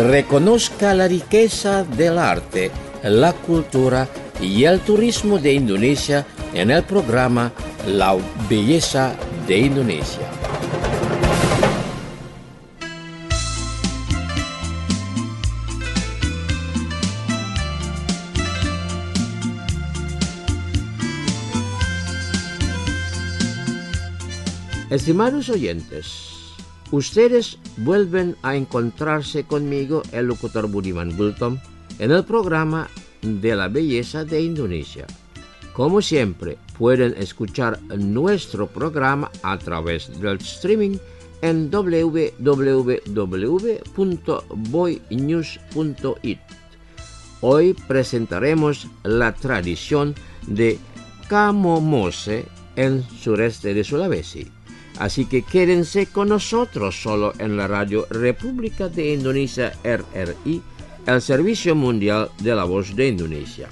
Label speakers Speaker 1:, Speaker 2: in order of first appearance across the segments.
Speaker 1: reconozca la riqueza del arte, la cultura y el turismo de Indonesia en el programa La Belleza de Indonesia. Estimados oyentes, ustedes vuelven a encontrarse conmigo, el locutor Budiman Gultom, en el programa de la belleza de Indonesia. Como siempre, pueden escuchar nuestro programa a través del streaming en www.boynews.it. Hoy presentaremos la tradición de Kamo Mose en sureste de Sulawesi. Así que quédense con nosotros solo en la Radio República de Indonesia RRI, el Servicio Mundial de la Voz de Indonesia.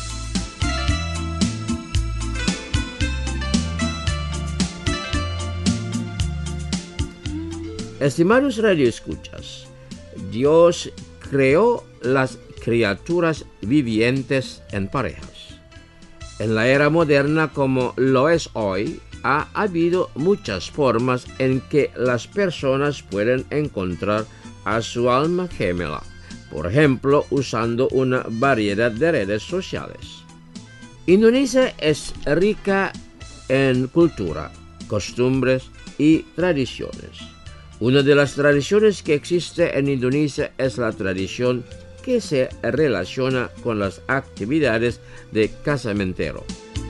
Speaker 1: Estimados radioescuchas, Dios creó las criaturas vivientes en parejas. En la era moderna, como lo es hoy, ha habido muchas formas en que las personas pueden encontrar a su alma gemela, por ejemplo, usando una variedad de redes sociales. Indonesia es rica en cultura, costumbres y tradiciones. Una de las tradiciones que existe en Indonesia es la tradición que se relaciona con las actividades de casamentero.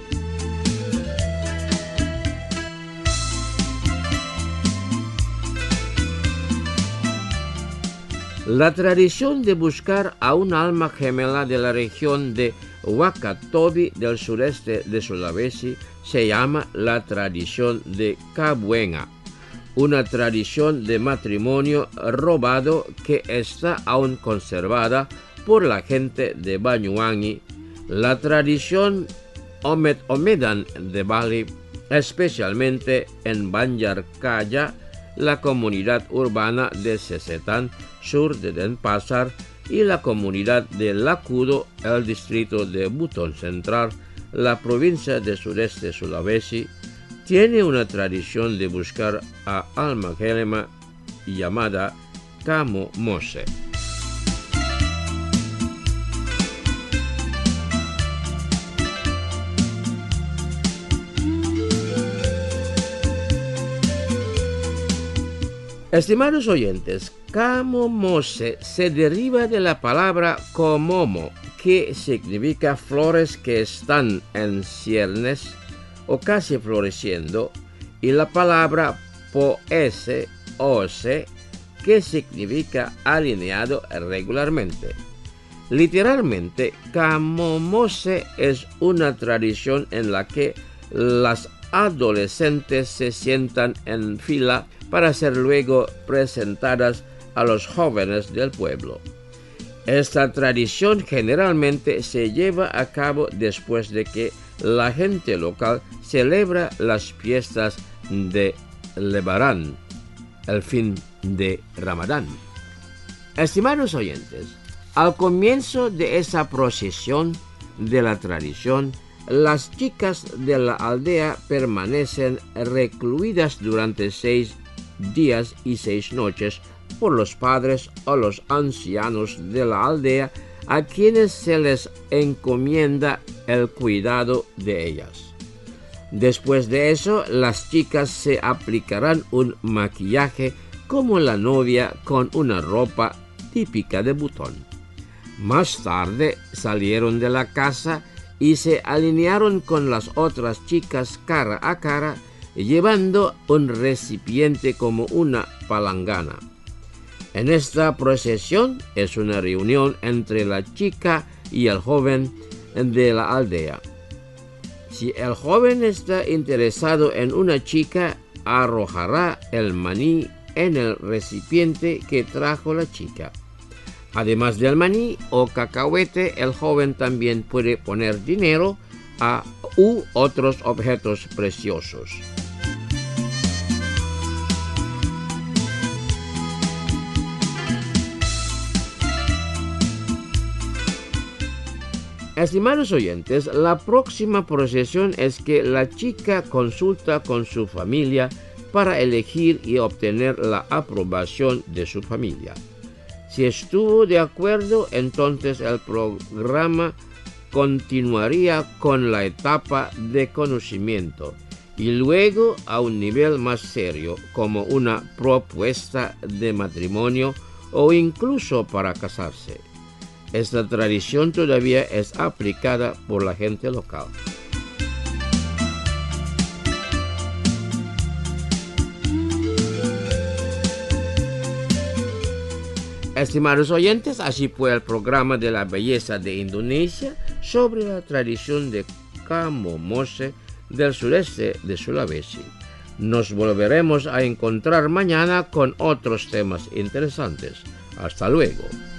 Speaker 1: La tradición de buscar a un alma gemela de la región de Wakatobi del sureste de Sulawesi se llama la tradición de Kabuenga, una tradición de matrimonio robado que está aún conservada por la gente de Banyuwangi. La tradición Omed-Omedan de Bali, especialmente en Banjarkaya, la comunidad urbana de Sesetan, sur de Denpasar, y la comunidad de Lakudo, el distrito de Buton Central, la provincia de sureste Sulawesi, tiene una tradición de buscar a alma gemela llamada Kamo Mose. Estimados oyentes, Kamo Mose se deriva de la palabra komomo, que significa flores que están en ciernes o casi floreciendo, y la palabra poese, que significa alineado regularmente. Literalmente, Kamo Mose es una tradición en la que las adolescentes se sientan en fila para ser luego presentadas a los jóvenes del pueblo. Esta tradición generalmente se lleva a cabo después de que la gente local celebra las fiestas de Lebaran, el fin de Ramadán. Estimados oyentes, al comienzo de esa procesión de la tradición, las chicas de la aldea permanecen recluidas durante 6 días y 6 noches por los padres o los ancianos de la aldea, a quienes se les encomienda el cuidado de ellas. Después de eso, las chicas se aplicarán un maquillaje como la novia, con una ropa típica de Buton. Más tarde salieron de la casa y se alinearon con las otras chicas cara a cara, llevando un recipiente como una palangana. En esta procesión es una reunión entre la chica y el joven de la aldea. Si el joven está interesado en una chica, arrojará el maní en el recipiente que trajo la chica. Además del maní o cacahuete, el joven también puede poner dinero u otros objetos preciosos. Estimados oyentes, la próxima procesión es que la chica consulta con su familia para elegir y obtener la aprobación de su familia. Si estuvo de acuerdo, entonces el programa continuaría con la etapa de conocimiento y luego a un nivel más serio, como una propuesta de matrimonio o incluso para casarse. Esta tradición todavía es aplicada por la gente local. Estimados oyentes, así fue el programa de la belleza de Indonesia sobre la tradición de Kamo Mose del sureste de Sulawesi. Nos volveremos a encontrar mañana con otros temas interesantes. Hasta luego.